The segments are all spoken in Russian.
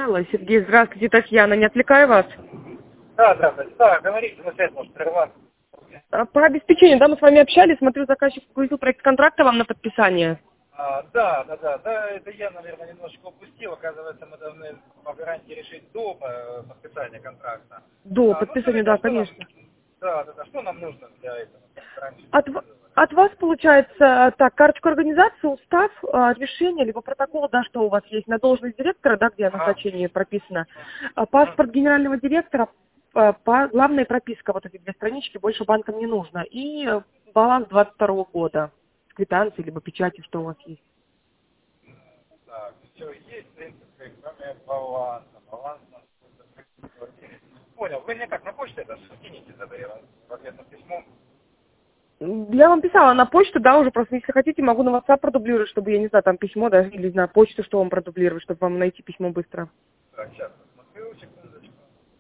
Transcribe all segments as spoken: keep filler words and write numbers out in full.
Алло, Сергей, здравствуйте, Татьяна, не отвлекаю вас? Да, здравствуйте. Да, говорите, на связь может прерваться. А, По обеспечению, да, мы с вами общались, смотрю, заказчик погрузил проект контракта вам на подписание. А, да, да, да, да, это я, наверное, немножко упустил. Оказывается, мы должны по гарантии решить до э, подписания контракта. До А, ну, подписания, скажите, а да, что нам, конечно. да, да, да, что нам нужно для этого? Раньше От, в- от вас получается, так, карточку организации, устав, а, решение, либо протокол, да, что у вас есть на должность директора, да, где Ага. назначение прописано, а, Мгм. паспорт генерального директора, а, по, главная прописка, вот эти две странички, больше банкам не нужно, и э, баланс двадцать второго года, квитанции, либо печати, что у вас есть. Так, все, есть, в принципе, кроме баланса. Баланс у нас будет. Понял, вы мне как, на почту это скинете, тогда я вам в ответ на письмо. Я вам писала на почту, да, уже просто, если хотите, могу на WhatsApp продублировать, чтобы, я не знаю, там письмо, да, или на почту, что вам продублировать, чтобы вам найти письмо быстро. Так, сейчас посмотрю, секундочку.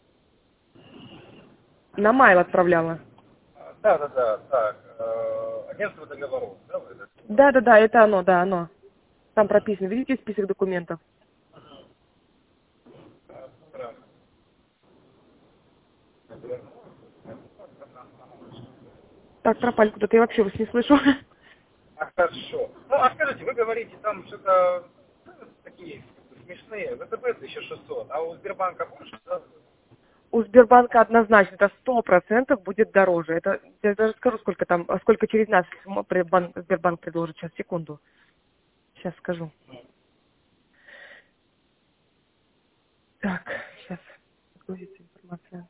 На майл отправляла. А, да, да, да, так, э, агентство договоров, да, вы это? Да-да-да, это оно, да, оно. Там прописано, видите список документов? Так, пропали куда-то, я вообще вас не слышу. А, хорошо. Ну, а скажите, вы говорите, там что-то ну, такие смешные, ВТБ тысяча шестьсот, а у Сбербанка больше, да? У Сбербанка однозначно, это сто процентов будет дороже. Это, я даже скажу, сколько там, а сколько через нас м- при- бан- Сбербанк предложит. Сейчас, секунду. Сейчас скажу. Так, сейчас. Грузится информация.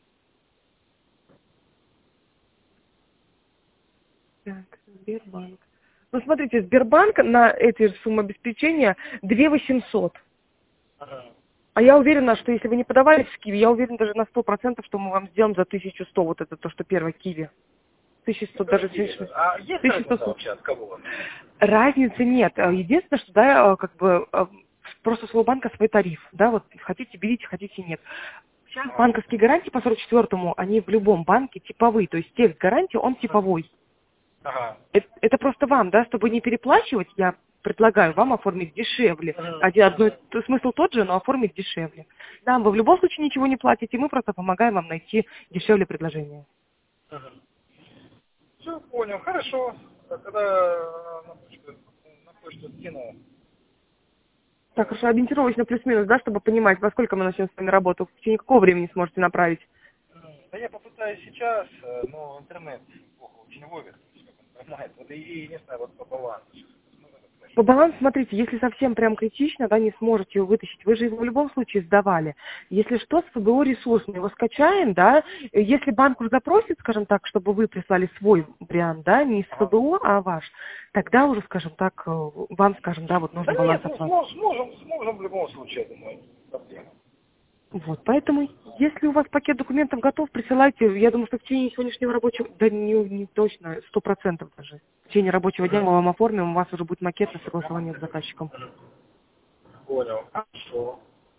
Так, Сбербанк. Ну, смотрите, Сбербанк на эти же суммы обеспечения две тысячи восемьсот. Ага. А я уверена, что если вы не подавались в Киви, я уверена даже на сто процентов, что мы вам сделаем за тысячу сто. Вот это то, что первое Киви. тысяча сто, даже Подождите, смешно. а есть тысяча сто разница сорок. вообще от кого? Разницы нет. А единственное, что, да, как бы, а, просто у своего банка свой тариф. Да, вот хотите, берите, хотите, нет. Сейчас А, банковские гарантии по сорок четвёртому, они в любом банке типовые. То есть текст гарантии, он типовой. ага. Это, это просто вам, да, чтобы не переплачивать, я предлагаю вам оформить дешевле. Мгм, Один, одно, мгм, то- смысл тот же, но оформить дешевле. Да, вы в любом случае ничего не платите, мы просто помогаем вам найти дешевле предложение. мгм. Все, понял, хорошо. Так, Тогда э, на почту, на почту скину. Так, хорошо, ориентировочно плюс-минус, да, чтобы понимать, во сколько мы начнем с вами работу, в течение какого времени сможете направить. М, Да я попытаюсь сейчас, э, но интернет плохо очень ловит, как он понимает. Вот и, и не знаю, вот по балансу. Сейчас посмотрю, как По точно. балансу, смотрите, если совсем прям критично, да, не сможете его вытащить, вы же его в любом случае сдавали. Если что, с ФБО ресурс, мы его скачаем, да, если банк уже запросит, скажем так, чтобы вы прислали свой вариант, да, не из Ага. ФБО, а ваш, тогда уже, скажем так, э, вам, скажем, да, вот Да нужен баланс нет, от ну вас. сможем, сможем, сможем в любом случае, я думаю, проблема. Вот, поэтому, если у вас пакет документов готов, присылайте. Я думаю, что в течение сегодняшнего рабочего, да не, не точно, сто процентов даже. В течение рабочего дня мы вам оформим, у вас уже будет макет на согласование с заказчиком. Понял. Хорошо.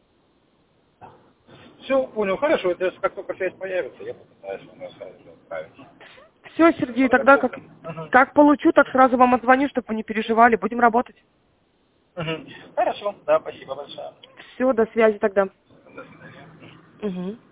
Все, понял, хорошо. Это если как только связь появится, я попытаюсь вам сразу отправить. Все, Сергей, тогда как, Подготовка. Мгм. как получу, так сразу вам отзвоню, чтобы вы не переживали. Будем работать. Мгм. Хорошо, да, спасибо большое. Все, до связи тогда. До свидания. Угу.